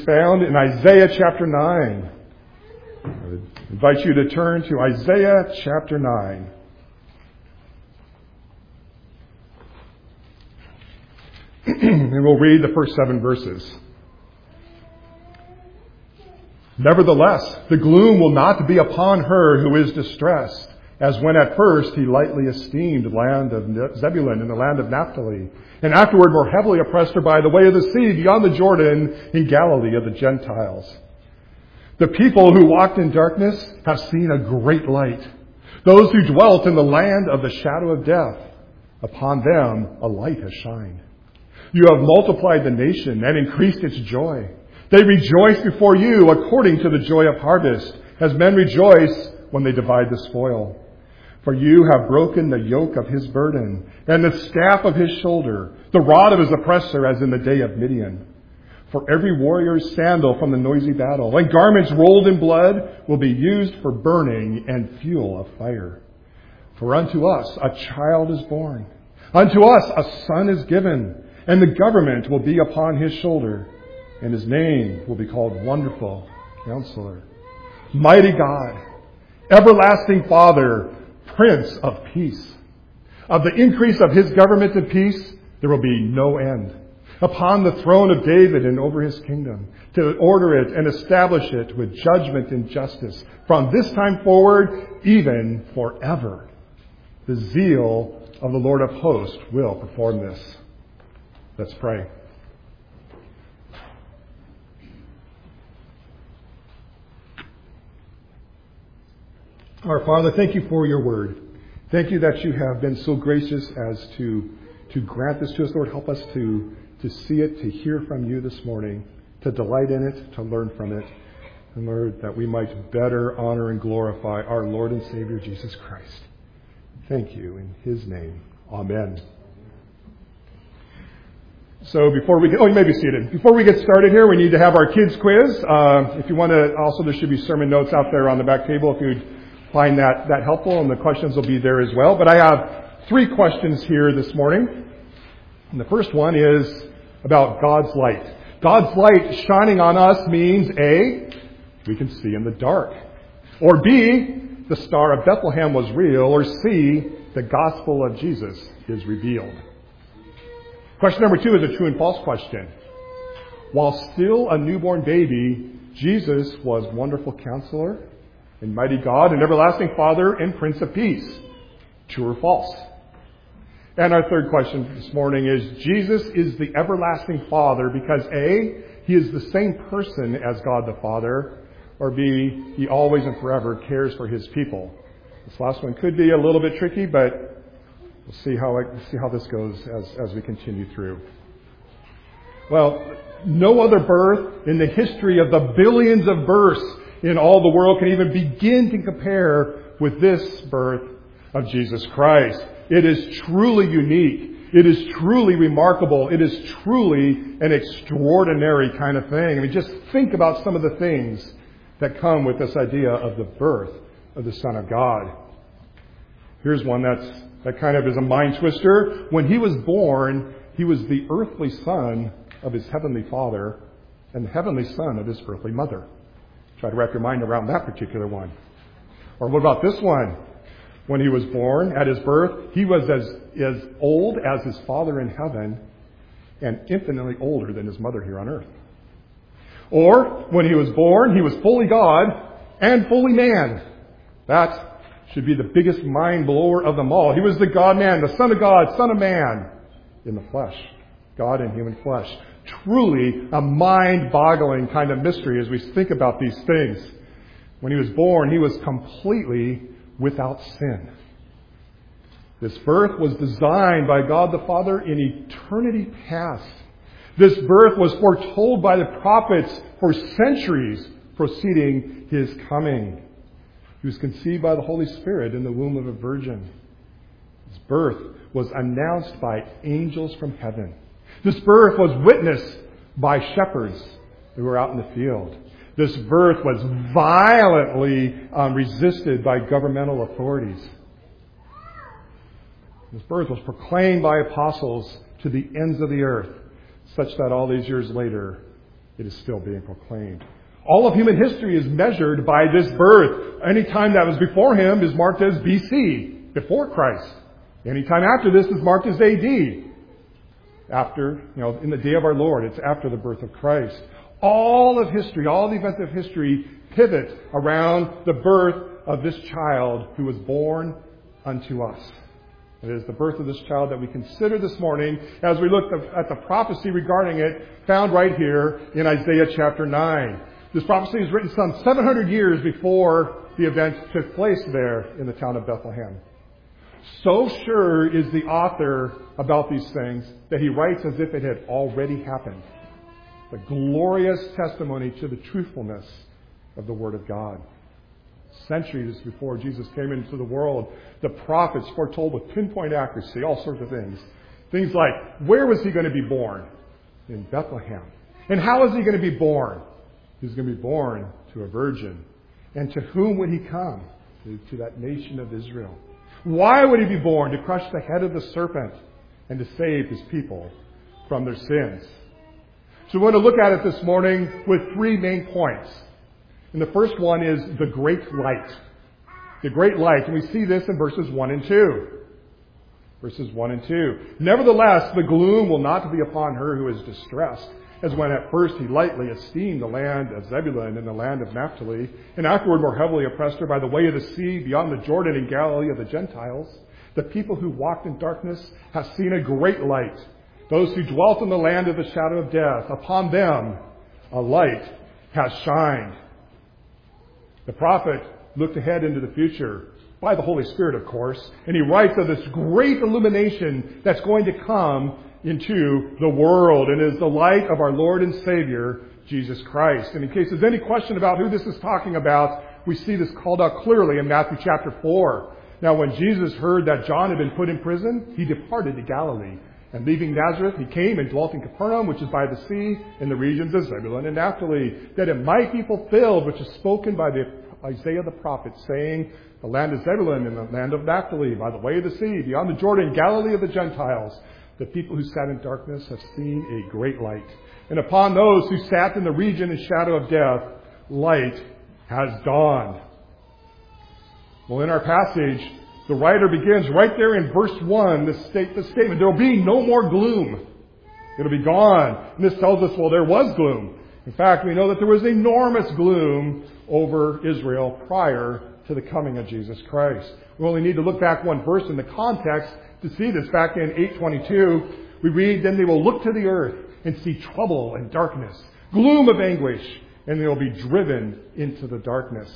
found in Isaiah chapter 9. I invite you to turn to Isaiah chapter 9. And we'll read the first 7 verses. Nevertheless, the gloom will not be upon her who is distressed, as when at first he lightly esteemed the land of Zebulun and the land of Naphtali, and afterward more heavily oppressed her by the way of the sea beyond the Jordan in Galilee of the Gentiles. The people who walked in darkness have seen a great light. Those who dwelt in the land of the shadow of death, upon them a light has shined. You have multiplied the nation and increased its joy. They rejoice before you according to the joy of harvest, as men rejoice when they divide the spoil. For you have broken the yoke of his burden and the staff of his shoulder, the rod of his oppressor, as in the day of Midian. For every warrior's sandal from the noisy battle and garments rolled in blood will be used for burning and fuel of fire. For unto us a child is born, unto us a son is given, and the government will be upon his shoulder, and his name will be called Wonderful Counselor, Mighty God, Everlasting Father, Prince of Peace. Of the increase of his government and peace there will be no end, upon the throne of David and over his kingdom, to order it and establish it with judgment and justice from this time forward, even forever. The zeal of the Lord of hosts will perform this. Let's pray. Our Father, thank you for your word. Thank you that you have been so gracious as to grant this to us. Lord, help us to see it, to hear from you this morning, to delight in it, to learn from it. And Lord, that we might better honor and glorify our Lord and Savior, Jesus Christ. Thank you in his name. Amen. So you may be seated. Before we get started here, we need to have our kids quiz. If you want to, also there should be sermon notes out there on the back table if you'd find that helpful, and the questions will be there as well. But I have 3 questions here this morning. And the first one is about God's light. God's light shining on us means A, we can see in the dark. Or B, the Star of Bethlehem was real. Or C, the gospel of Jesus is revealed. Question number 2 is a true and false question. While still a newborn baby, Jesus was Wonderful Counselor and Mighty God and Everlasting Father and Prince of Peace. True or false? And our third question this morning is, Jesus is the Everlasting Father because A, he is the same person as God the Father, or B, he always and forever cares for his people. This last one could be a little bit tricky, but we'll see how this goes as we continue through. Well, no other birth in the history of the billions of births in all the world can even begin to compare with this birth of Jesus Christ. It is truly unique. It is truly remarkable. It is truly an extraordinary kind of thing. I mean, just think about some of the things that come with this idea of the birth of the Son of God. Here's one that kind of is a mind twister. When he was born, he was the earthly son of his heavenly Father and the heavenly son of his earthly mother. Try to wrap your mind around that particular one. Or what about this one? When he was born, at his birth, he was as old as his Father in heaven and infinitely older than his mother here on earth. Or, when he was born, he was fully God and fully man. That should be the biggest mind blower of them all. He was the God-man, the Son of God, Son of Man in the flesh. God in human flesh. Truly a mind-boggling kind of mystery as we think about these things. When he was born, he was completely without sin. This birth was designed by God the Father in eternity past. This birth was foretold by the prophets for centuries preceding his coming. He was conceived by the Holy Spirit in the womb of a virgin. His birth was announced by angels from heaven. This birth was witnessed by shepherds who were out in the field. This birth was violently resisted by governmental authorities. This birth was proclaimed by apostles to the ends of the earth, such that all these years later, it is still being proclaimed. All of human history is measured by this birth. Any time that was before him is marked as BC, before Christ. Any time after this is marked as AD. After, in the day of our Lord, it's after the birth of Christ. All of history, all the events of history pivot around the birth of this child who was born unto us. It is the birth of this child that we consider this morning as we look at the prophecy regarding it found right here in Isaiah chapter 9. This prophecy is written some 700 years before the event took place there in the town of Bethlehem. So sure is the author about these things that he writes as if it had already happened. The glorious testimony to the truthfulness of the Word of God. Centuries before Jesus came into the world, the prophets foretold with pinpoint accuracy all sorts of things. Things like, where was he going to be born? In Bethlehem. And how is he going to be born? He's going to be born to a virgin. And to whom would he come? To that nation of Israel. Why would he be born? To crush the head of the serpent and to save his people from their sins. So we want to look at it this morning with three main points. And the first one is the great light. The great light. And we see this in verses 1 and 2. Verses 1 and 2. Nevertheless, the gloom will not be upon her who is distressed, as when at first he lightly esteemed the land of Zebulun and the land of Naphtali, and afterward more heavily oppressed her by the way of the sea beyond the Jordan and Galilee of the Gentiles. The people who walked in darkness have seen a great light. Those who dwelt in the land of the shadow of death, upon them a light has shined. The prophet looked ahead into the future, by the Holy Spirit, of course, and he writes of this great illumination that's going to come into the world, and is the light of our Lord and Savior, Jesus Christ. And in case there's any question about who this is talking about, we see this called out clearly in Matthew chapter 4. Now, when Jesus heard that John had been put in prison, he departed to Galilee. And leaving Nazareth, he came and dwelt in Capernaum, which is by the sea, in the regions of Zebulun and Naphtali, that it might be fulfilled, which is spoken by Isaiah the prophet, saying, the land of Zebulun and the land of Naphtali, by the way of the sea, beyond the Jordan, Galilee of the Gentiles. The people who sat in darkness have seen a great light. And upon those who sat in the region and shadow of death, light has dawned. Well, in our passage, the writer begins right there in verse 1, the statement, there will be no more gloom. It'll be gone. And this tells us, well, there was gloom. In fact, we know that there was enormous gloom over Israel prior to the coming of Jesus Christ. We only need to look back one verse in the context to see this. Back in 8:22, we read, then they will look to the earth and see trouble and darkness, gloom of anguish, and they will be driven into the darkness.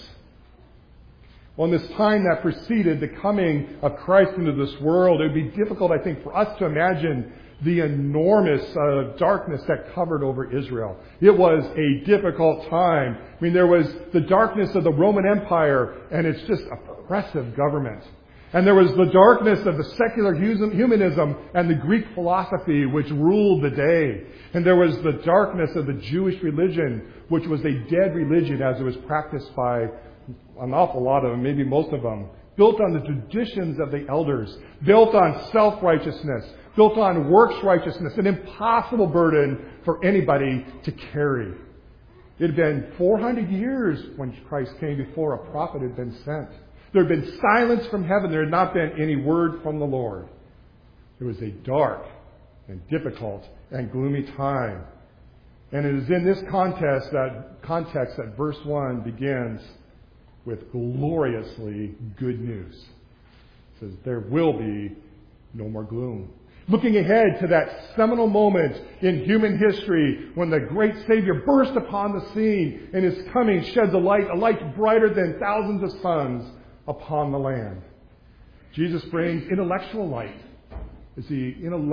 Well, in this time that preceded the coming of Christ into this world, it would be difficult, I think, for us to imagine the enormous darkness that covered over Israel. It was a difficult time. I mean, there was the darkness of the Roman Empire and its just oppressive government. And there was the darkness of the secular humanism and the Greek philosophy which ruled the day. And there was the darkness of the Jewish religion, which was a dead religion as it was practiced by an awful lot of them, maybe most of them, built on the traditions of the elders, built on self-righteousness, built on works righteousness, an impossible burden for anybody to carry. It had been 400 years when Christ came before a prophet had been sent. There had been silence from heaven. There had not been any word from the Lord. It was a dark and difficult and gloomy time. And it is in this context that verse 1 begins with gloriously good news. It says, there will be no more gloom. Looking ahead to that seminal moment in human history when the great Savior burst upon the scene and his coming sheds a light brighter than thousands of suns upon the land. Jesus brings intellectual light as he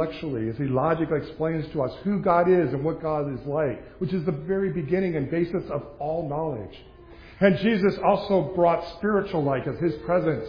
logically explains to us who God is and what God is like, which is the very beginning and basis of all knowledge. And Jesus also brought spiritual light as his presence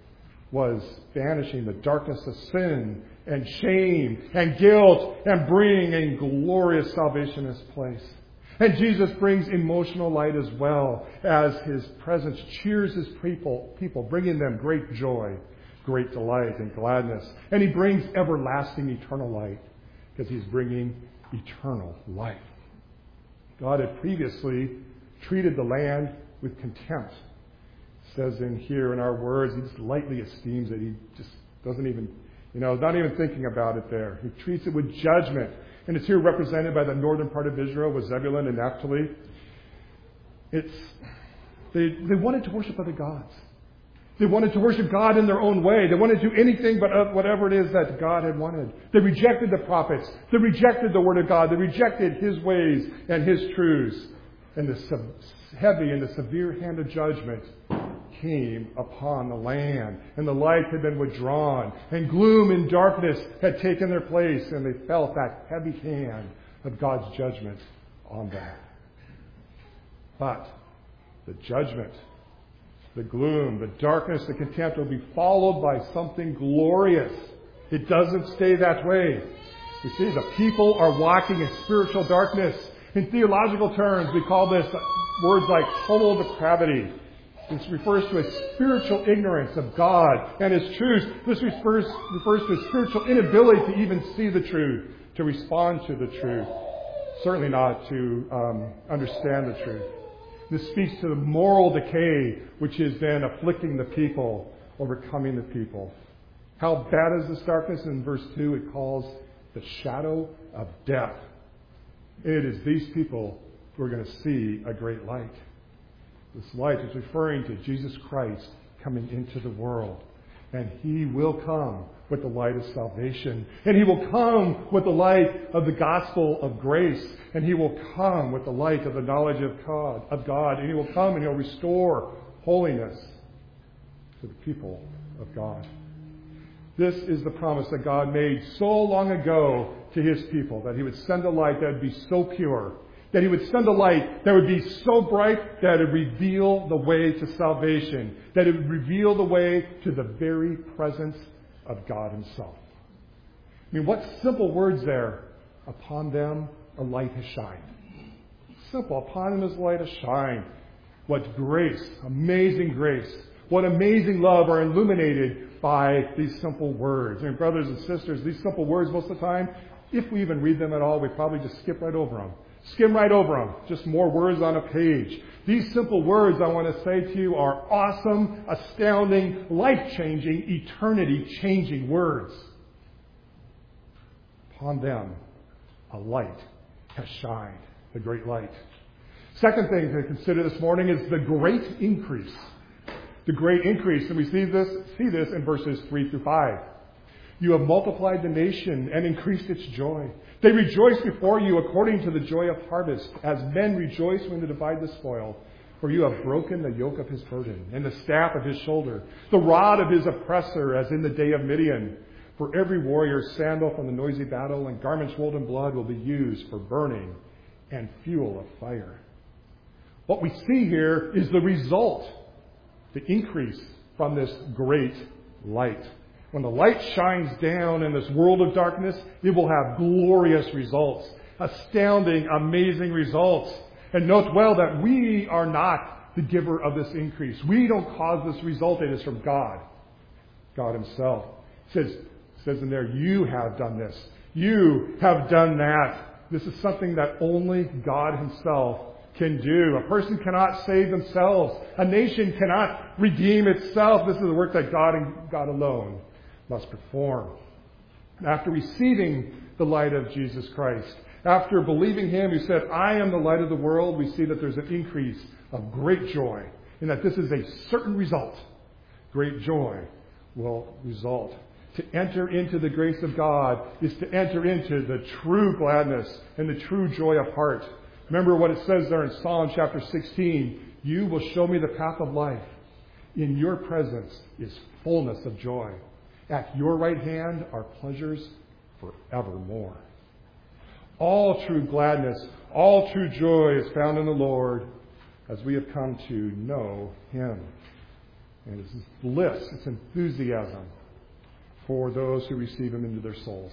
was banishing the darkness of sin and shame and guilt and bringing a glorious salvation in his place. And Jesus brings emotional light as well as his presence cheers his people, bringing them great joy, great delight and gladness. And he brings everlasting eternal light because he's bringing eternal life. God had previously treated the land with contempt. It says in here in our words, he just lightly esteems it. He just doesn't even, not even thinking about it there. He treats it with judgment. And it's here represented by the northern part of Israel with Zebulun and Naphtali. They wanted to worship other gods. They wanted to worship God in their own way. They wanted to do anything but whatever it is that God had wanted. They rejected the prophets. They rejected the Word of God. They rejected His ways and His truths. And the heavy and the severe hand of judgment came upon the land. And the light had been withdrawn. And gloom and darkness had taken their place. And they felt that heavy hand of God's judgment on them. But the judgment, the gloom, the darkness, the contempt will be followed by something glorious. It doesn't stay that way. You see, the people are walking in spiritual darkness. In theological terms, we call this words like total depravity. This refers to a spiritual ignorance of God and His truth. This refers to a spiritual inability to even see the truth, to respond to the truth. Certainly not to understand the truth. This speaks to the moral decay which has been afflicting the people, overcoming the people. How bad is this darkness? In verse 2, it calls the shadow of death. It is these people who are going to see a great light. This light is referring to Jesus Christ coming into the world. And He will come with the light of salvation. And He will come with the light of the gospel of grace. And He will come with the light of the knowledge of God. And He will come and He'll restore holiness to the people of God. This is the promise that God made so long ago to His people, that He would send a light that would be so pure, that He would send a light that would be so bright that it would reveal the way to salvation, that it would reveal the way to the very presence of God Himself. I mean, what simple words there. Upon them a light has shined. Simple. Upon them is light has shined. What grace, amazing grace. What amazing love are illuminated by these simple words. And brothers and sisters, these simple words most of the time, if we even read them at all, we probably just skip right over them. Skim right over them. Just more words on a page. These simple words, I want to say to you, are awesome, astounding, life-changing, eternity-changing words. Upon them, a light has shined. The great light. Second thing to consider this morning is the great increase. The great increase. And we see this in verses 3 through 5. You have multiplied the nation and increased its joy. They rejoice before you according to the joy of harvest, as men rejoice when they divide the spoil. For you have broken the yoke of his burden and the staff of his shoulder, the rod of his oppressor, as in the day of Midian. For every warrior's sandal from the noisy battle and garments rolled in blood will be used for burning and fuel of fire. What we see here is the result, the increase from this great light. When the light shines down in this world of darkness, it will have glorious results, astounding, amazing results. And note well that we are not the giver of this increase. We don't cause this result. It is from God. God Himself. It says in there, you have done this. You have done that. This is something that only God Himself can do. A person cannot save themselves. A nation cannot redeem itself. This is the work that God and God alone must perform. After receiving the light of Jesus Christ, after believing Him who said, I am the light of the world, we see that there's an increase of great joy, and that this is a certain result. Great joy will result. To enter into the grace of God is to enter into the true gladness and the true joy of heart. Remember what it says there in Psalm chapter 16. You will show me the path of life. In your presence is fullness of joy. At your right hand are pleasures forevermore. All true gladness, all true joy is found in the Lord as we have come to know Him. And it's bliss, it's enthusiasm for those who receive Him into their souls.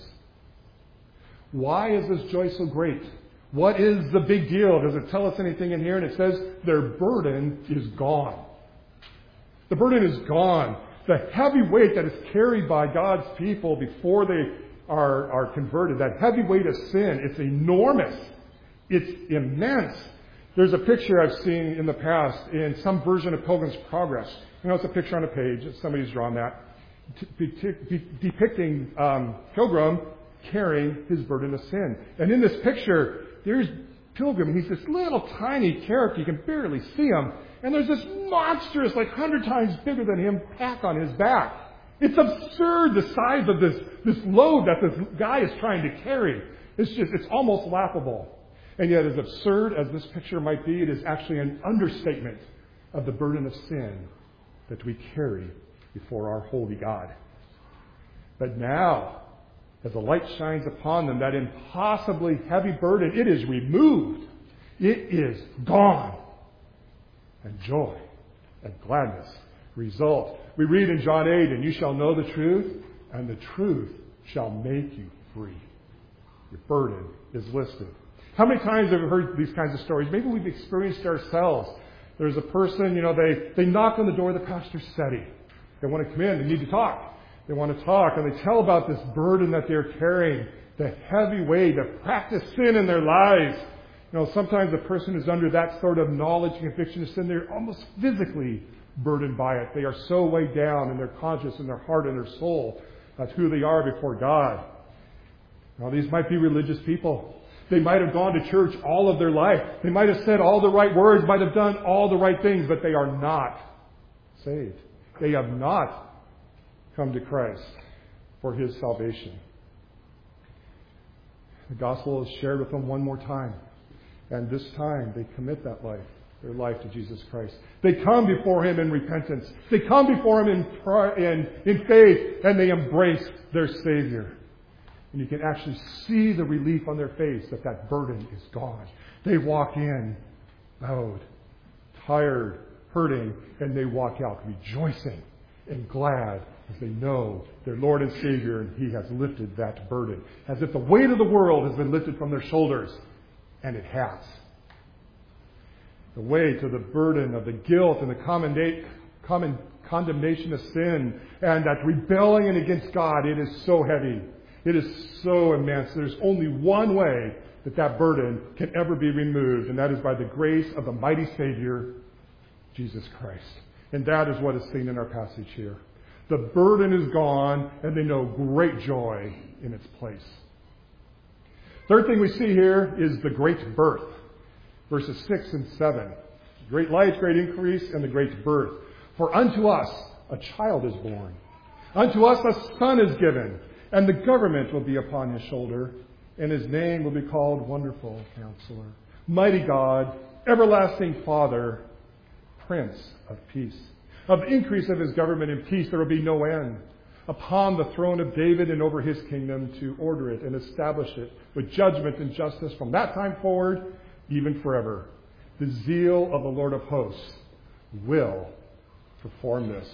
Why is this joy so great? What is the big deal? Does it tell us anything in here? And it says their burden is gone. The burden is gone. The heavy weight that is carried by God's people before they are converted, that heavy weight of sin, it's enormous. It's immense. There's a picture I've seen in the past in some version of Pilgrim's Progress. It's a picture on a page. Somebody's drawn that, depicting Pilgrim carrying his burden of sin. And in this picture, there's Pilgrim. He's this little tiny character. You can barely see him. And there's this monstrous, 100 times bigger than him, pack on his back. It's absurd, the size of this load that this guy is trying to carry. It's almost laughable. And yet, as absurd as this picture might be, it is actually an understatement of the burden of sin that we carry before our holy God. But now, as the light shines upon them, that impossibly heavy burden, it is removed. It is gone. And joy and gladness result. We read in John 8, and you shall know the truth, and the truth shall make you free. Your burden is listed. How many times have we heard these kinds of stories? Maybe we've experienced ourselves. There's a person, they knock on the door of the pastor's study. They want to come in. They need to talk. They want to talk, and they tell about this burden that they're carrying, the heavy weight of practiced sin in their lives. Sometimes a person is under that sort of knowledge and conviction of sin. They're almost physically burdened by it. They are so weighed down in their conscience, in their heart, and their soul. That's who they are before God. Now, these might be religious people. They might have gone to church all of their life. They might have said all the right words, might have done all the right things, but they are not saved. They have not come to Christ for His salvation. The gospel is shared with them one more time. And this time they commit their life to Jesus Christ. They come before Him in repentance. They come before Him in faith, and they embrace their Savior. And you can actually see the relief on their face that burden is gone. They walk in bowed, tired, hurting, and they walk out rejoicing and glad as they know their Lord and Savior, and He has lifted that burden. As if the weight of the world has been lifted from their shoulders. And it has. The weight of the burden of the guilt and the condemnation of sin and that rebellion against God, it is so heavy. It is so immense. There's only one way that burden can ever be removed, and that is by the grace of the mighty Savior, Jesus Christ. And that is what is seen in our passage here. The burden is gone, and they know great joy in its place. Third thing we see here is the great birth. Verses 6 and 7. Great light, great increase, and the great birth. For unto us a child is born. Unto us a son is given. And the government will be upon His shoulder. And His name will be called Wonderful Counselor, Mighty God, Everlasting Father, Prince of Peace. Of the increase of His government and peace there will be no end. Upon the throne of David and over His kingdom, to order it and establish it with judgment and justice from that time forward, even forever. The zeal of the Lord of hosts will perform this.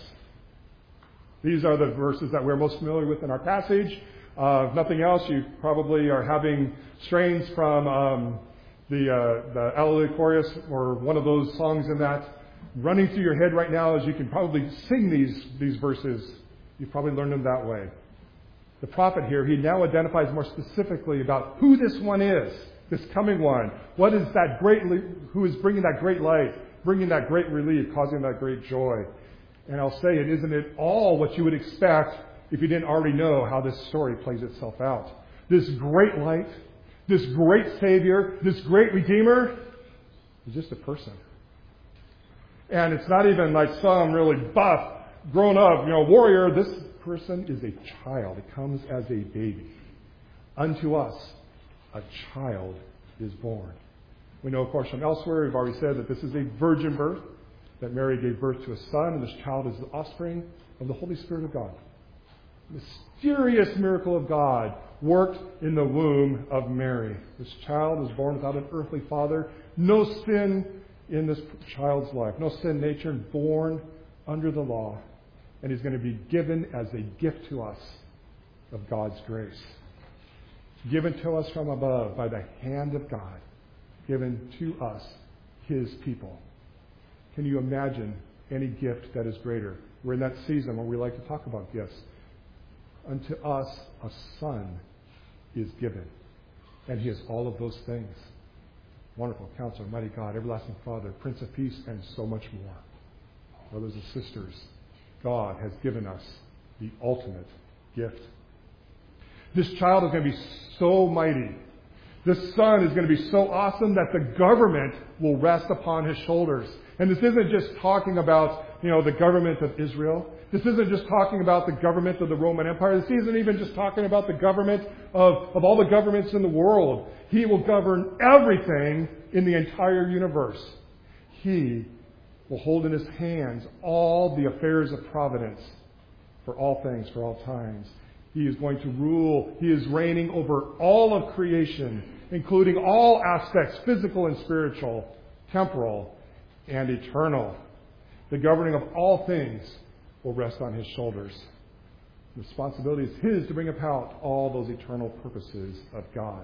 These are the verses that we're most familiar with in our passage. If nothing else, you probably are having strains from the Alleluia chorus or one of those songs in that running through your head right now, as you can probably sing these verses. You've probably learned them that way. The prophet here, he now identifies more specifically about who this one is, this coming one. What is that who is bringing that great light, bringing that great relief, causing that great joy? And I'll say it, isn't it all what you would expect if you didn't already know how this story plays itself out? This great light, this great Savior, this great Redeemer is just a person. And it's not even like some really buff, grown up, warrior. This person is a child. It comes as a baby. Unto us a child is born. We know, of course, from elsewhere, we've already said that this is a virgin birth, that Mary gave birth to a son, and this child is the offspring of the Holy Spirit of God. Mysterious miracle of God worked in the womb of Mary. This child is born without an earthly father. No sin in this child's life. No sin nature, born under the law. And He's going to be given as a gift to us of God's grace. Given to us from above by the hand of God. Given to us, His people. Can you imagine any gift that is greater? We're in that season where we like to talk about gifts. Unto us a son is given. And He has all of those things. Wonderful Counselor, Mighty God, Everlasting Father, Prince of Peace, and so much more. Brothers and sisters, God has given us the ultimate gift. This child is going to be so mighty. This son is going to be so awesome that the government will rest upon his shoulders. And this isn't just talking about, the government of Israel. This isn't just talking about the government of the Roman Empire. This isn't even just talking about the government of all the governments in the world. He will govern everything in the entire universe. He will hold in his hands all the affairs of providence for all things, for all times. He is going to rule. He is reigning over all of creation, including all aspects, physical and spiritual, temporal and eternal. The governing of all things will rest on his shoulders. The responsibility is his to bring about all those eternal purposes of God.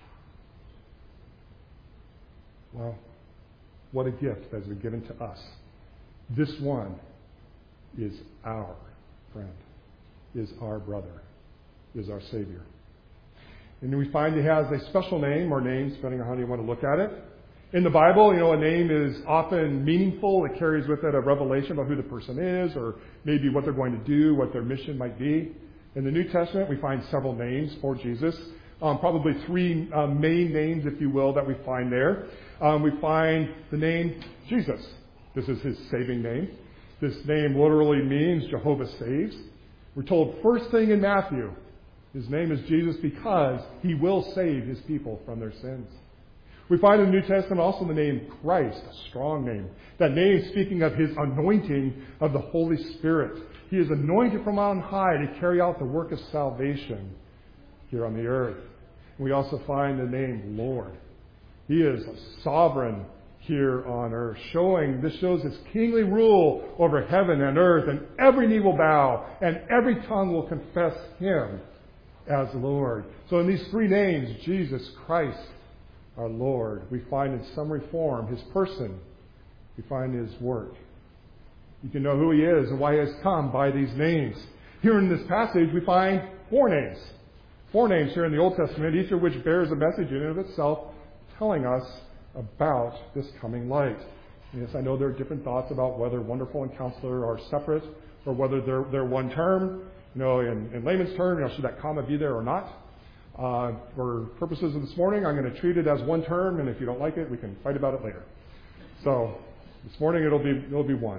Well, what a gift that has been given to us. This one is our friend, is our brother, is our Savior. And we find he has a special name or names, depending on how you want to look at it. In the Bible, a name is often meaningful. It carries with it a revelation about who the person is, or maybe what they're going to do, what their mission might be. In the New Testament, we find several names for Jesus. Probably three main names, if you will, that we find there. We find the name Jesus. This is his saving name. This name literally means Jehovah saves. We're told first thing in Matthew, his name is Jesus because he will save his people from their sins. We find in the New Testament also the name Christ, a strong name. That name speaking of his anointing of the Holy Spirit. He is anointed from on high to carry out the work of salvation here on the earth. We also find the name Lord. He is a sovereign here on earth. This shows his kingly rule over heaven and earth, and every knee will bow, and every tongue will confess him as Lord. So in these three names, Jesus Christ, our Lord, we find in summary form his person. We find his work. You can know who he is and why he has come by these names. Here in this passage, we find four names. Four names here in the Old Testament, each of which bears a message in and of itself, telling us about this coming light. And yes, I know there are different thoughts about whether Wonderful and Counselor are separate or whether they're one term. In layman's term, should that comma be there or not? For purposes of this morning, I'm going to treat it as one term, and if you don't like it, we can fight about it later. So this morning it'll be one.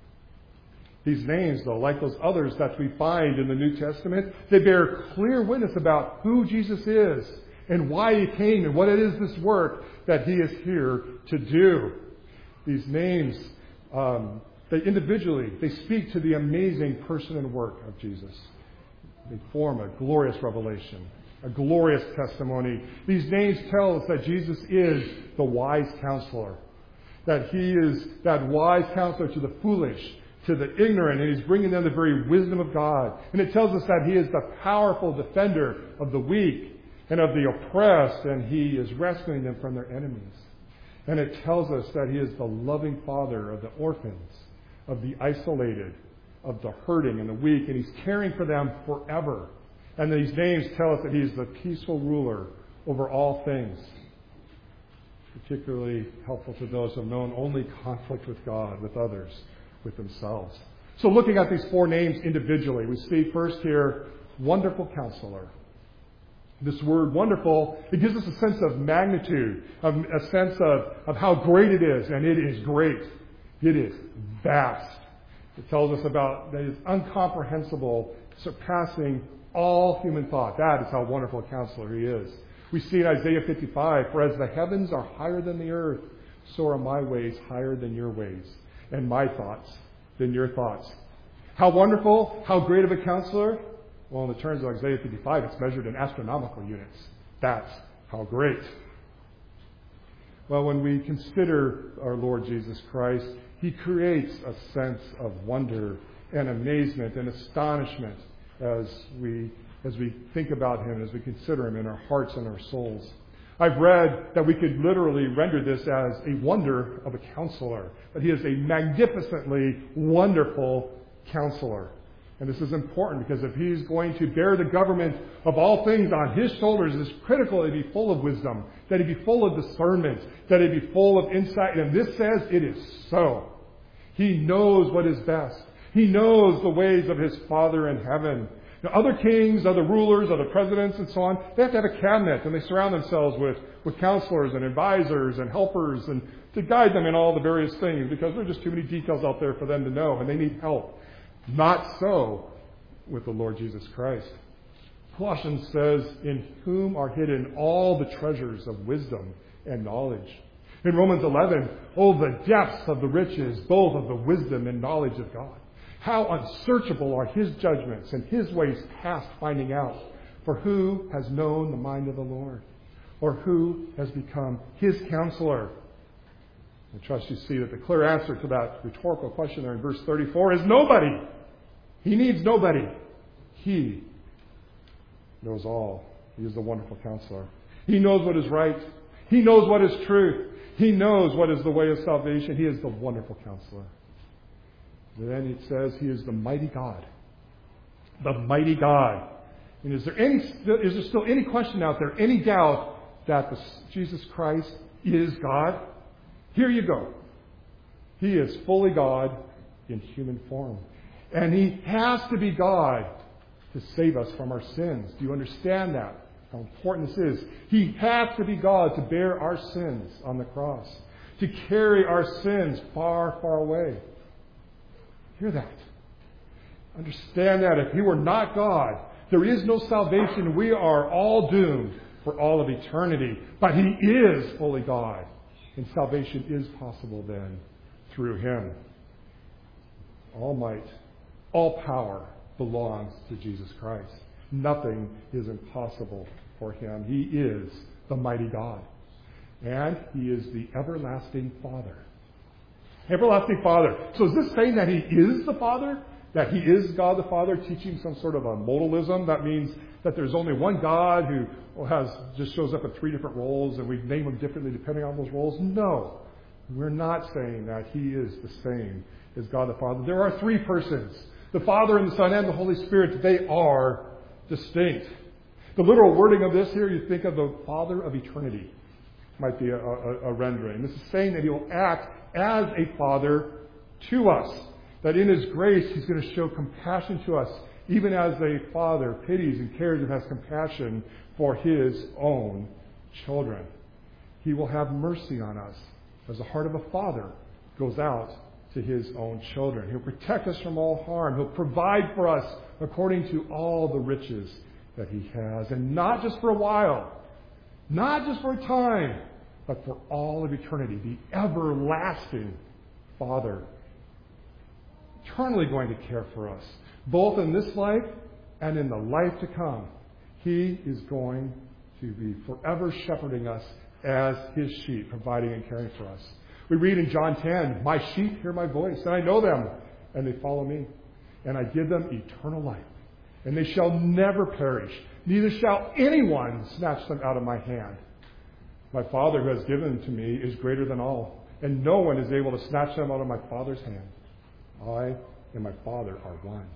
These names, though, like those others that we find in the New Testament, they bear clear witness about who Jesus is and why he came and what it is this work that he is here to do. These names, they individually speak to the amazing person and work of Jesus. They form a glorious revelation, a glorious testimony. These names tell us that Jesus is the wise counselor, that he is that wise counselor to the foolish, to the ignorant, and he's bringing them the very wisdom of God. And it tells us that he is the powerful defender of the weak and of the oppressed, and he is rescuing them from their enemies. And it tells us that he is the loving father of the orphans, of the isolated, of the hurting and the weak, and he's caring for them forever. And these names tell us that he is the peaceful ruler over all things, particularly helpful to those who have known only conflict with God, with others, with themselves. So looking at these four names individually, we see first here, Wonderful Counselor. This word wonderful, it gives us a sense of magnitude, a sense of how great it is, and it is great. It is vast. It tells us about that it is incomprehensible, surpassing all human thought. That is how wonderful a counselor he is. We see in Isaiah 55, for as the heavens are higher than the earth, so are my ways higher than your ways, and my thoughts than your thoughts. How wonderful, how great of a counselor? Well, in the terms of Isaiah 55, it's measured in astronomical units. That's how great. Well, when we consider our Lord Jesus Christ, he creates a sense of wonder and amazement and astonishment as we think about him, as we consider him in our hearts and our souls. I've read that we could literally render this as a wonder of a counselor, that he is a magnificently wonderful counselor. And this is important because if he's going to bear the government of all things on his shoulders, it's critical that he be full of wisdom, that he be full of discernment, that he be full of insight. And this says it is so. He knows what is best. He knows the ways of his Father in heaven. Now, other kings, other rulers, other presidents, and so on, they have to have a cabinet, and they surround themselves with counselors and advisors and helpers and to guide them in all the various things because there are just too many details out there for them to know, and they need help. Not so with the Lord Jesus Christ. Colossians says, in whom are hidden all the treasures of wisdom and knowledge. In Romans 11, oh, the depths of the riches, both of the wisdom and knowledge of God. How unsearchable are his judgments and his ways past finding out. For who has known the mind of the Lord? Or who has become his counselor? I trust you see that the clear answer to that rhetorical question there in verse 34 is nobody. He needs nobody. He knows all. He is the wonderful counselor. He knows what is right. He knows what is truth. He knows what is the way of salvation. He is the wonderful counselor. And then it says he is the mighty God. The mighty God. And is there still any question out there, any doubt that Jesus Christ is God? Here you go. He is fully God in human form. And he has to be God to save us from our sins. Do you understand that? How important this is. He has to be God to bear our sins on the cross. To carry our sins far, far away. Hear that. Understand that if he were not God, there is no salvation. We are all doomed for all of eternity. But he is fully God. And salvation is possible then through him. All might, all power belongs to Jesus Christ. Nothing is impossible for him. He is the mighty God. And he is the everlasting Father. Everlasting Father. So is this saying that he is the Father? That he is God the Father, teaching some sort of a modalism? That means that there's only one God who just shows up in three different roles and we name him differently depending on those roles? No. We're not saying that he is the same as God the Father. There are three persons. The Father and the Son and the Holy Spirit. They are distinct. The literal wording of this here, you think of the Father of eternity. Might be a rendering. This is saying that he will act as a father to us. That in his grace, he's going to show compassion to us, even as a father pities and cares and has compassion for his own children. He will have mercy on us as the heart of a father goes out to his own children. He'll protect us from all harm. He'll provide for us according to all the riches that he has. And not just for a while, not just for a time, but for all of eternity. The everlasting Father. Eternally going to care for us, both in this life and in the life to come. He is going to be forever shepherding us as his sheep, providing and caring for us. We read in John 10, my sheep hear my voice, and I know them, and they follow me. And I give them eternal life, and they shall never perish, neither shall anyone snatch them out of my hand. My Father who has given them to me is greater than all, and no one is able to snatch them out of my Father's hand. I and my Father are one.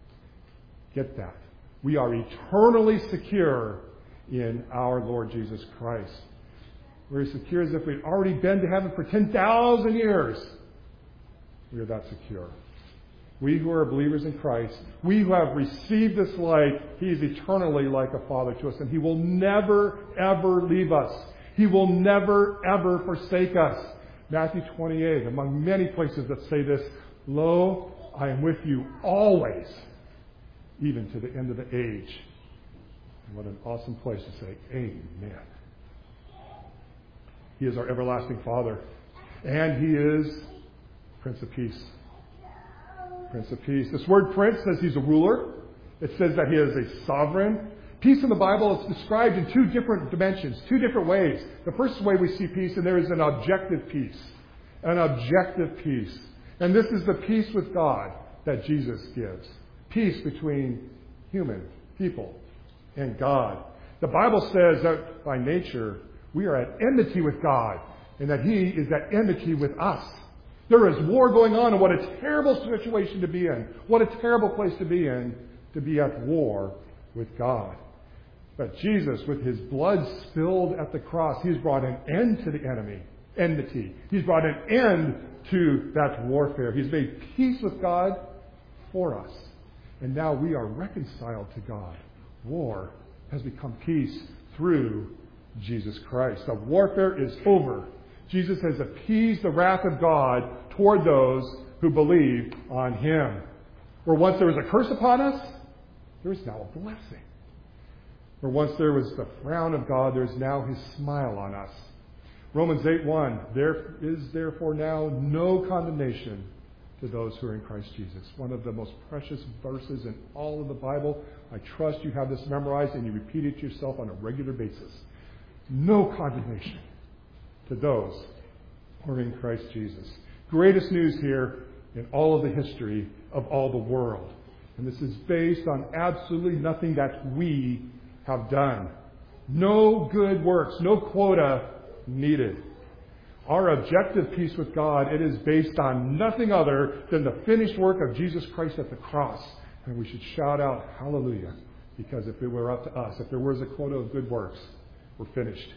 Get that. We are eternally secure in our Lord Jesus Christ. We're as secure as if we'd already been to heaven for 10,000 years. We are that secure. We who are believers in Christ, we who have received this life, he is eternally like a father to us, and he will never, ever leave us. He will never, ever forsake us. Matthew 28, among many places that say this, lo, I am with you always, even to the end of the age. And what an awesome place to say, amen. He is our everlasting Father. And he is Prince of Peace. Prince of Peace. This word prince says he's a ruler. It says that he is a sovereign. Peace in the Bible is described in two different dimensions, two different ways. The first way we see peace, and there is an objective peace. An objective peace. And this is the peace with God that Jesus gives. Peace between human people and God. The Bible says that by nature we are at enmity with God, and that he is at enmity with us. There is war going on, and what a terrible situation to be in. What a terrible place to be in, to be at war with God. But Jesus, with his blood spilled at the cross, he's brought an end to the enmity. He's brought an end to that warfare. He's made peace with God for us. And now we are reconciled to God. War has become peace through Jesus Christ. The warfare is over. Jesus has appeased the wrath of God toward those who believe on him. Where once there was a curse upon us, there is now a blessing. Where once there was the frown of God, there is now his smile on us. Romans 8:1, there is therefore now no condemnation to those who are in Christ Jesus. One of the most precious verses in all of the Bible. I trust you have this memorized and you repeat it to yourself on a regular basis. No condemnation to those who are in Christ Jesus. Greatest news here in all of the history of all the world. And this is based on absolutely nothing that we have done. No good works, no quota needed. Our objective peace with God, it is based on nothing other than the finished work of Jesus Christ at the cross. And we should shout out, hallelujah, because if it were up to us, if there was a quota of good works, we're finished.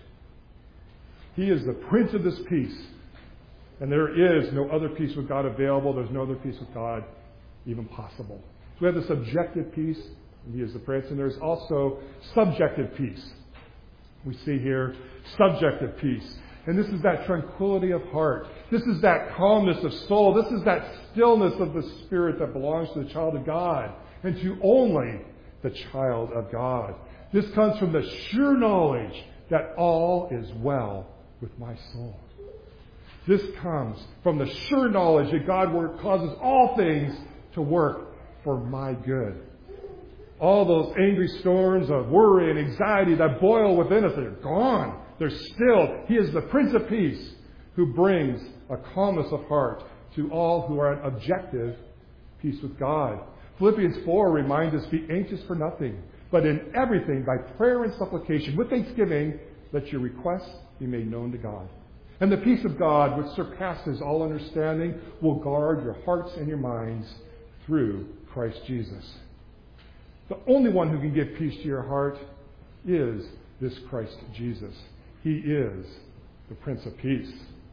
He is the Prince of this peace. And there is no other peace with God available. There's no other peace with God even possible. So we have this objective peace, and he is the Prince. And there's also subjective peace. We see here subjective peace. And this is that tranquility of heart. This is that calmness of soul. This is that stillness of the spirit that belongs to the child of God and to only the child of God. This comes from the sure knowledge that all is well with my soul. This comes from the sure knowledge that God causes all things to work for my good. All those angry storms of worry and anxiety that boil within us, they're gone. They're stilled. He is the Prince of Peace who brings a calmness of heart to all who are at objective peace with God. Philippians 4 reminds us, be anxious for nothing, but in everything by prayer and supplication with thanksgiving, let your requests be made known to God. And the peace of God, which surpasses all understanding, will guard your hearts and your minds through Christ Jesus. The only one who can give peace to your heart is this Christ Jesus. He is the Prince of Peace.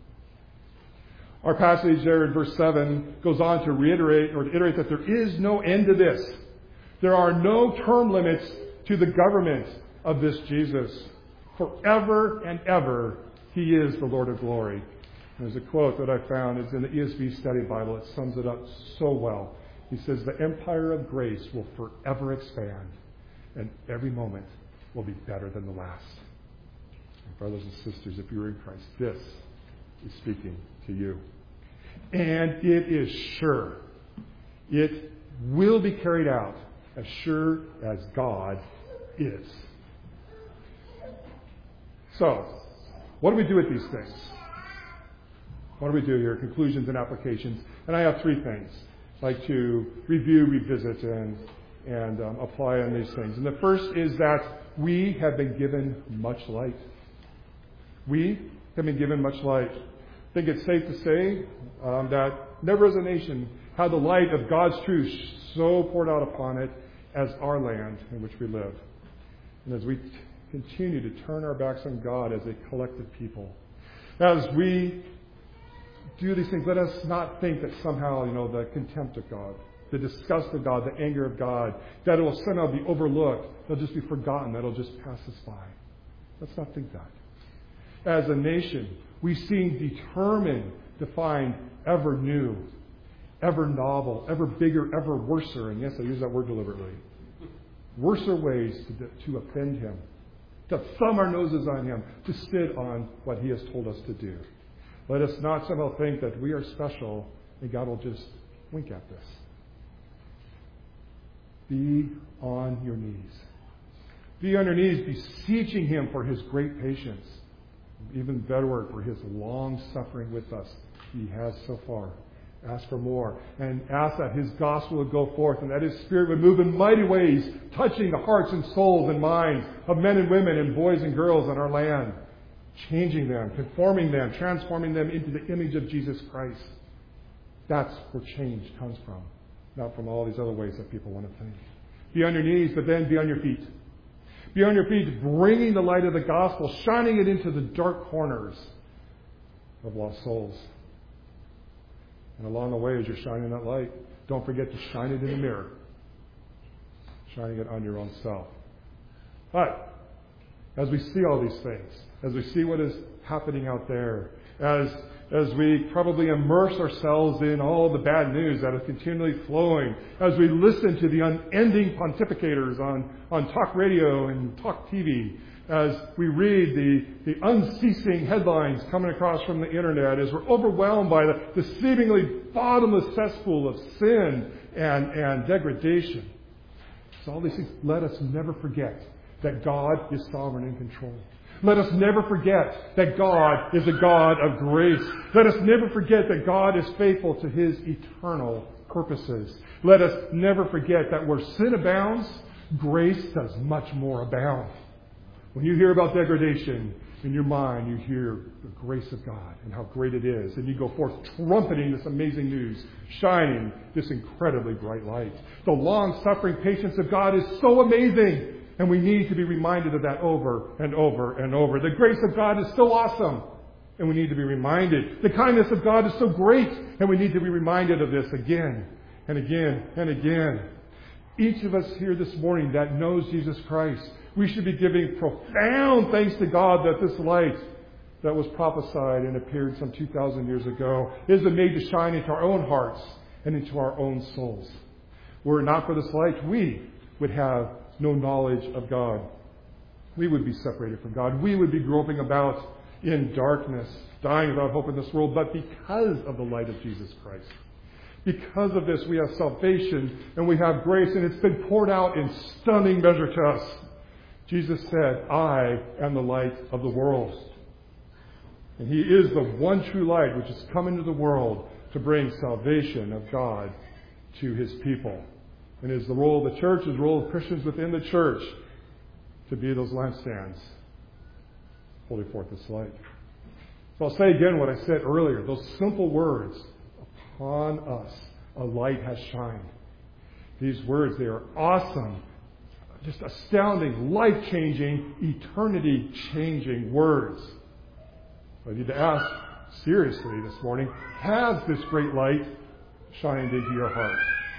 Our passage there in verse 7 goes on to reiterate that there is no end to this. There are no term limits to the government of this Jesus. Forever and ever, he is the Lord of glory. There's a quote that I found. It's in the ESV Study Bible. It sums it up so well. He says, the empire of grace will forever expand, and every moment will be better than the last. And brothers and sisters, if you're in Christ, this is speaking to you. And it is sure. It will be carried out as sure as God is. So, what do we do with these things? What do we do here? Conclusions and applications. And I have three things I'd like to review, revisit, and apply on these things. And the first is that we have been given much light. We have been given much light. I think it's safe to say that never as a nation had the light of God's truth so poured out upon it as our land in which we live. And as we continue to turn our backs on God as a collective people, as we do these things, let us not think that somehow, the contempt of God, the disgust of God, the anger of God, that it will somehow be overlooked. It'll just be forgotten. That it'll just pass us by. Let's not think that. As a nation, we seem determined to find ever new, ever novel, ever bigger, ever worser, and yes, I use that word deliberately, worser ways to offend him, to thumb our noses on him, to sit on what he has told us to do. Let us not somehow think that we are special and God will just wink at this. Be on your knees. Be on your knees beseeching him for his great patience. Even better word, for his long suffering with us. He has so far. Ask for more. And ask that his gospel would go forth and that his spirit would move in mighty ways, touching the hearts and souls and minds of men and women and boys and girls in our land. Changing them, conforming them, transforming them into the image of Jesus Christ. That's where change comes from, not from all these other ways that people want to think. Be on your knees, but then be on your feet. Be on your feet, bringing the light of the gospel, shining it into the dark corners of lost souls. And along the way, as you're shining that light, don't forget to shine it in the mirror, shining it on your own self. But as we see all these things, as we see what is happening out there, as we probably immerse ourselves in all the bad news that is continually flowing, as we listen to the unending pontificators on talk radio and talk TV, as we read the unceasing headlines coming across from the internet, as we're overwhelmed by the seemingly bottomless cesspool of sin and degradation. So all these things, let us never forget that God is sovereign and in control. Let us never forget that God is a God of grace. Let us never forget that God is faithful to His eternal purposes. Let us never forget that where sin abounds, grace does much more abound. When you hear about degradation in your mind, you hear the grace of God and how great it is. And you go forth trumpeting this amazing news, shining this incredibly bright light. The long-suffering patience of God is so amazing. And we need to be reminded of that over and over and over. The grace of God is so awesome. And we need to be reminded. The kindness of God is so great. And we need to be reminded of this again and again and again. Each of us here this morning that knows Jesus Christ, we should be giving profound thanks to God that this light that was prophesied and appeared some 2,000 years ago is made to shine into our own hearts and into our own souls. Were it not for this light, we would have no knowledge of God. We would be separated from God. We would be groping about in darkness, dying without hope in this world. But because of the light of Jesus Christ, because of this, we have salvation and we have grace, and it's been poured out in stunning measure to us. Jesus said, I am the light of the world. And He is the one true light which has come into the world to bring salvation of God to His people. And it is the role of the church, is the role of Christians within the church to be those lampstands, holding forth this light. So I'll say again what I said earlier. Those simple words, upon us a light has shined. These words, they are awesome, just astounding, life-changing, eternity-changing words. So I need to ask seriously this morning, has this great light shined into your heart?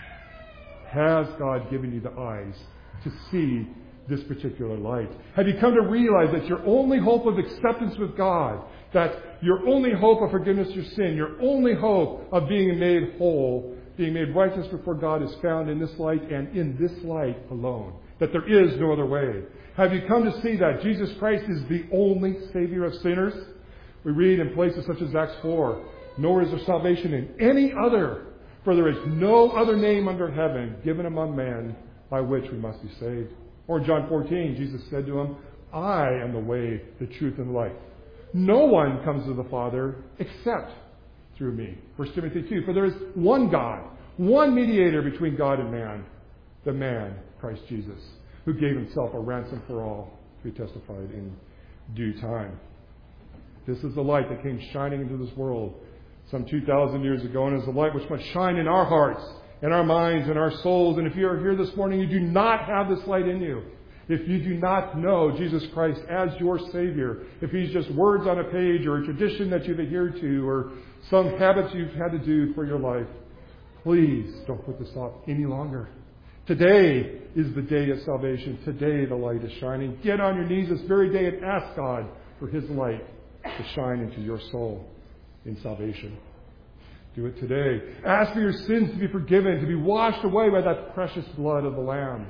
Has God given you the eyes to see this particular light? Have you come to realize that your only hope of acceptance with God, that your only hope of forgiveness of your sin, your only hope of being made whole, being made righteous before God is found in this light and in this light alone? That there is no other way. Have you come to see that Jesus Christ is the only Savior of sinners? We read in places such as Acts 4, nor is there salvation in any other, for there is no other name under heaven given among men by which we must be saved. Or John 14, Jesus said to him, I am the way, the truth, and the life. No one comes to the Father except through me. 1 Timothy 2, for there is one God, one mediator between God and man, the man, Christ Jesus, who gave Himself a ransom for all, to be testified in due time. This is the light that came shining into this world some 2,000 years ago, and is the light which must shine in our hearts, in our minds, in our souls. And if you are here this morning, you do not have this light in you. If you do not know Jesus Christ as your Savior, if He's just words on a page or a tradition that you've adhered to or some habits you've had to do for your life, please don't put this off any longer. Today is the day of salvation. Today the light is shining. Get on your knees this very day and ask God for His light to shine into your soul in salvation. Do it today. Ask for your sins to be forgiven, to be washed away by that precious blood of the Lamb.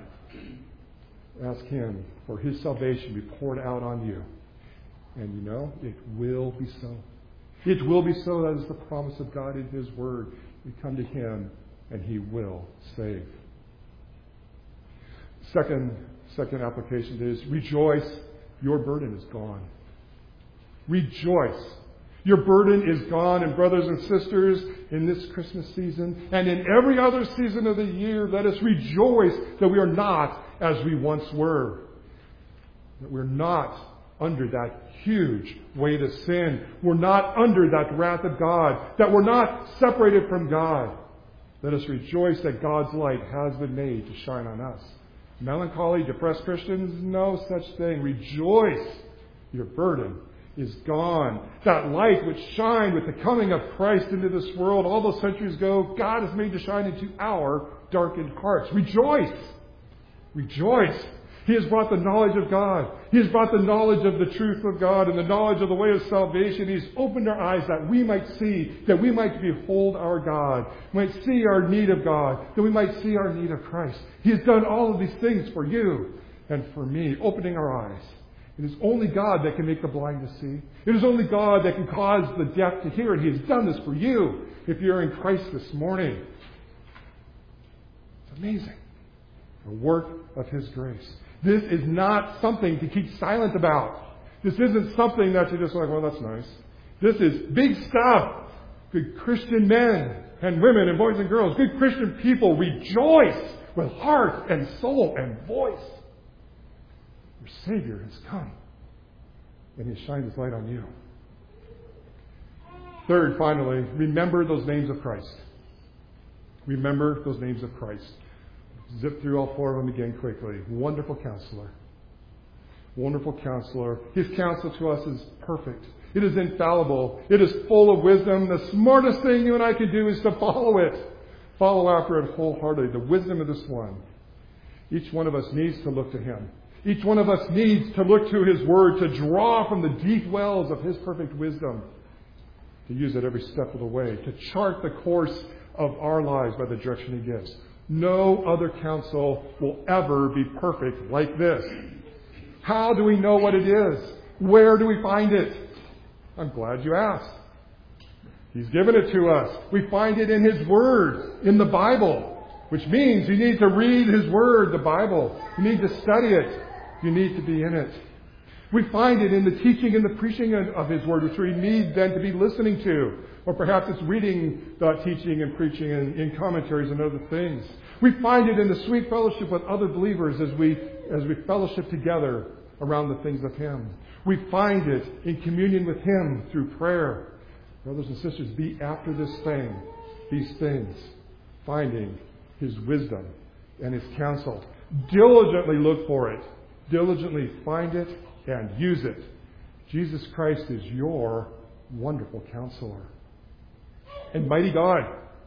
Ask Him for His salvation to be poured out on you. And you know, it will be so. It will be so. That is the promise of God in His Word. We come to Him and He will save. Second application is rejoice. Your burden is gone. Rejoice. Your burden is gone. And brothers and sisters, in this Christmas season and in every other season of the year, let us rejoice that we are not as we once were. That we're not under that huge weight of sin. We're not under that wrath of God, that we're not separated from God. Let us rejoice that God's light has been made to shine on us. Melancholy, depressed Christians, no such thing. Rejoice. Your burden is gone. That light which shined with the coming of Christ into this world all those centuries ago, God has made to shine into our darkened hearts. Rejoice. Rejoice. He has brought the knowledge of God. He has brought the knowledge of the truth of God and the knowledge of the way of salvation. He's opened our eyes that we might see, that we might behold our God, might see our need of God, that we might see our need of Christ. He has done all of these things for you and for me, opening our eyes. It is only God that can make the blind to see. It is only God that can cause the deaf to hear. And He has done this for you if you're in Christ this morning. It's amazing. The work of His grace. This is not something to keep silent about. This isn't something that you're just like, well, that's nice. This is big stuff. Good Christian men and women and boys and girls, good Christian people, rejoice with heart and soul and voice. Your Savior has come, and He shines His light on you. Third, finally, remember those names of Christ. Remember those names of Christ. Zip through all four of them again quickly. Wonderful Counselor. Wonderful Counselor. His counsel to us is perfect. It is infallible. It is full of wisdom. The smartest thing you and I can do is to follow it. Follow after it wholeheartedly. The wisdom of this one. Each one of us needs to look to Him. Each one of us needs to look to His Word, to draw from the deep wells of His perfect wisdom, to use it every step of the way, to chart the course of our lives by the direction He gives. No other counsel will ever be perfect like this. How do we know what it is? Where do we find it? I'm glad you asked. He's given it to us. We find it in His Word, in the Bible, which means you need to read His Word, the Bible. You need to study it. You need to be in it. We find it in the teaching and the preaching of His Word, which we need then to be listening to. Or perhaps it's reading the teaching and preaching and in commentaries and other things. We find it in the sweet fellowship with other believers as we fellowship together around the things of Him. We find it in communion with Him through prayer. Brothers and sisters, be after these things, finding His wisdom and His counsel. Diligently look for it. Diligently find it and use it. Jesus Christ is your wonderful Counselor. And mighty God.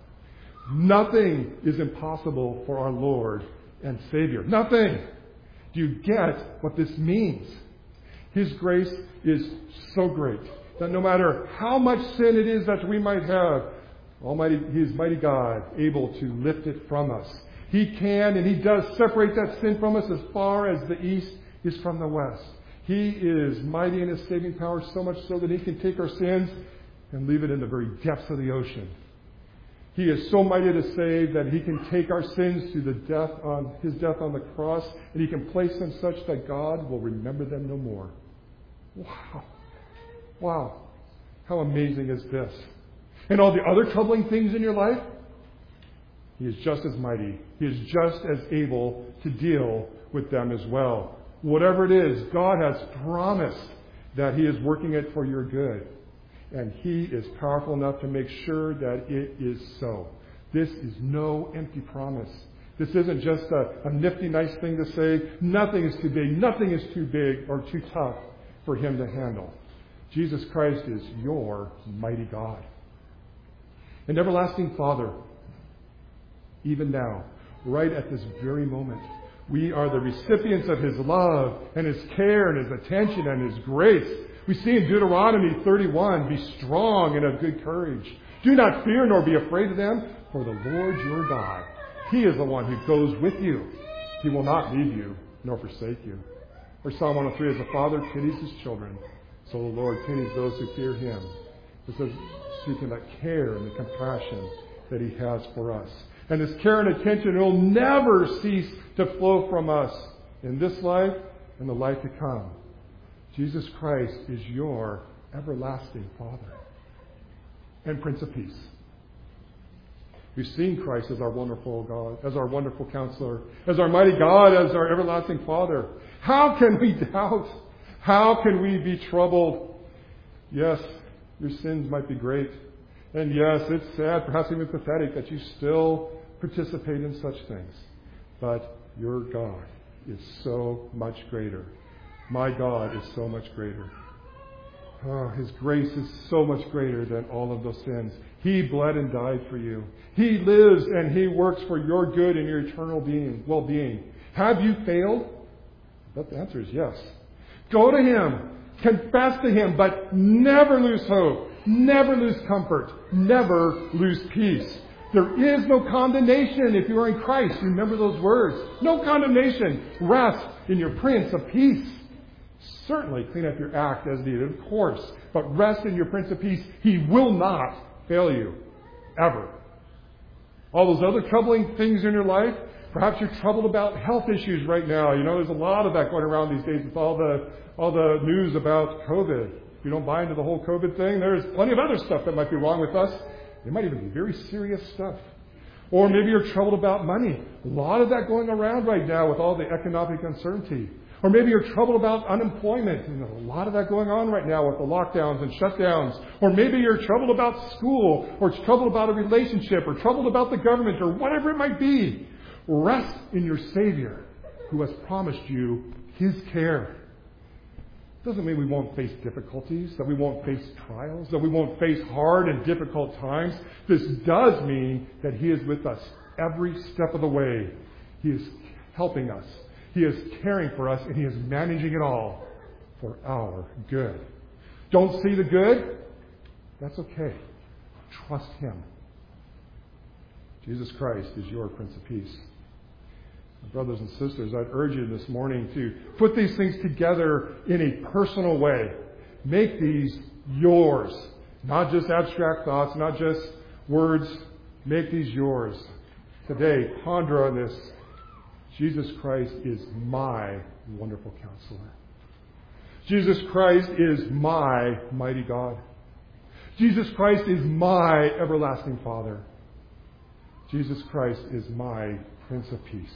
Nothing is impossible for our Lord and Savior. Nothing. Do you get what this means? His grace is so great that no matter how much sin it is that we might have, He is mighty God, able to lift it from us. He can and He does separate that sin from us as far as the east is from the west. He is mighty in His saving power, so much so that He can take our sins and leave it in the very depths of the ocean. He is so mighty to save that He can take our sins to His death on the cross, and He can place them such that God will remember them no more. Wow. Wow. How amazing is this? And all the other troubling things in your life? He is just as mighty. He is just as able to deal with them as well. Whatever it is, God has promised that He is working it for your good. And He is powerful enough to make sure that it is so. This is no empty promise. This isn't just a nifty, nice thing to say. Nothing is too big. Nothing is too big or too tough for Him to handle. Jesus Christ is your mighty God. An everlasting Father. Even now, right at this very moment, we are the recipients of His love and His care and His attention and His grace. We see in Deuteronomy 31, be strong and of good courage. Do not fear nor be afraid of them, for the Lord your God, He is the one who goes with you. He will not leave you nor forsake you. Or Psalm 103, as the Father pities His children, so the Lord pities those who fear Him. This is speaking that care and the compassion that He has for us. And His care and attention will never cease to flow from us in this life and the life to come. Jesus Christ is your everlasting Father and Prince of Peace. We've seen Christ as our wonderful God, as our wonderful Counselor, as our mighty God, as our everlasting Father. How can we doubt How can we be troubled? Yes, your sins might be great. And yes, it's sad, perhaps even pathetic, that you still participate in such things. But your God is so much greater. My God is so much greater. Oh, His grace is so much greater than all of those sins. He bled and died for you. He lives and He works for your good and your eternal well-being. Have you failed? But the answer is yes. Go to Him. Confess to Him, but never lose hope. Never lose comfort. Never lose peace. There is no condemnation if you are in Christ. Remember those words. No condemnation. Rest in your Prince of Peace. Certainly clean up your act as needed, of course. But rest in your Prince of Peace. He will not fail you. Ever. All those other troubling things in your life, perhaps you're troubled about health issues right now. You know, there's a lot of that going around these days with all the news about COVID. If you don't buy into the whole COVID thing, there's plenty of other stuff that might be wrong with us. It might even be very serious stuff. Or maybe you're troubled about money. A lot of that going around right now with all the economic uncertainty. Or maybe you're troubled about unemployment. You know, a lot of that going on right now with the lockdowns and shutdowns. Or maybe you're troubled about school, or troubled about a relationship, or troubled about the government, or whatever it might be. Rest in your Savior, who has promised you His care. Doesn't mean we won't face difficulties, that we won't face trials, that we won't face hard and difficult times. This does mean that He is with us every step of the way. He is helping us. He is caring for us, and He is managing it all for our good. Don't see the good? That's okay. Trust Him. Jesus Christ is your Prince of Peace. Brothers and sisters, I'd urge you this morning to put these things together in a personal way. Make these yours. Not just abstract thoughts, not just words. Make these yours. Today, ponder on this. Jesus Christ is my wonderful counselor. Jesus Christ is my mighty God. Jesus Christ is my everlasting Father. Jesus Christ is my Prince of Peace.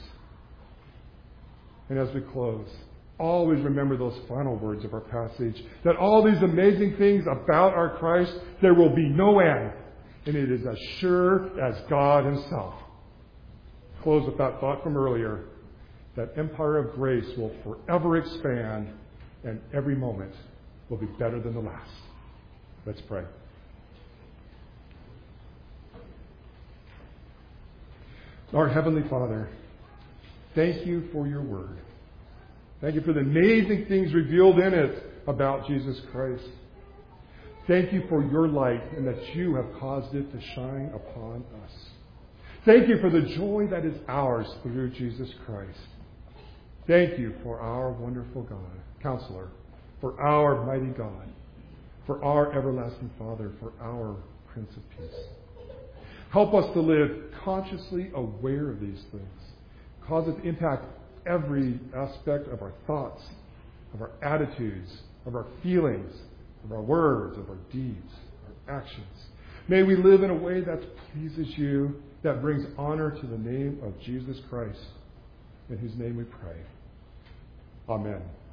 And as we close, always remember those final words of our passage, that all these amazing things about our Christ, there will be no end, and it is as sure as God Himself. Close with that thought from earlier, that empire of grace will forever expand, and every moment will be better than the last. Let's pray. Our Heavenly Father, thank you for your word. Thank you for the amazing things revealed in it about Jesus Christ. Thank you for your light and that you have caused it to shine upon us. Thank you for the joy that is ours through Jesus Christ. Thank you for our wonderful God, Counselor, for our mighty God, for our everlasting Father, for our Prince of Peace. Help us to live consciously aware of these things. Cause it to impact every aspect of our thoughts, of our attitudes, of our feelings, of our words, of our deeds, our actions. May we live in a way that pleases you, that brings honor to the name of Jesus Christ, in whose name we pray. Amen.